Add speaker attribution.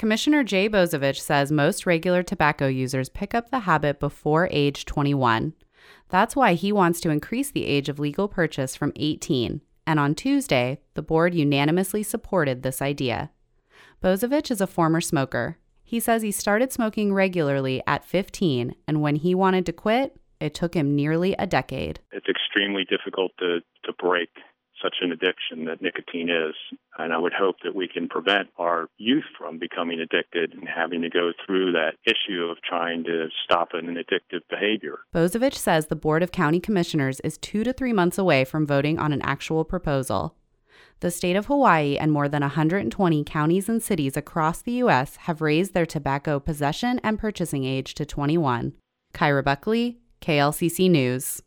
Speaker 1: Commissioner Jay Bozovich says most regular tobacco users pick up the habit before age 21. That's why he wants to increase the age of legal purchase from 18. And on Tuesday, the board unanimously supported this idea. Bozovich is a former smoker. He says he started smoking regularly at 15, and when he wanted to quit, it took him nearly a decade.
Speaker 2: It's extremely difficult to break such an addiction that nicotine is, and I would hope that we can prevent our youth from becoming addicted and having to go through that issue of trying to stop an addictive behavior.
Speaker 1: Bozovich says the Board of County Commissioners is 2 to 3 months away from voting on an actual proposal. The state of Hawaii and more than 120 counties and cities across the U.S. have raised their tobacco possession and purchasing age to 21. Kyra Buckley, KLCC News.